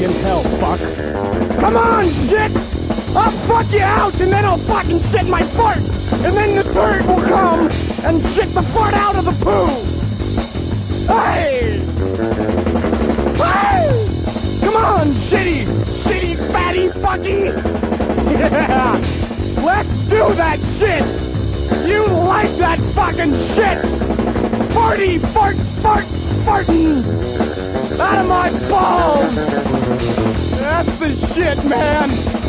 in hell, fuck. Come on, shit! I'll fuck you out, and then I'll fucking shit my fart! And then the turd will come and shit the fart out of the poo! Hey! Hey! Come on, shitty fatty fucky! Yeah! Let's do that shit! You like that fucking shit! Farty, fartin! Out of my balls! That's the shit, man!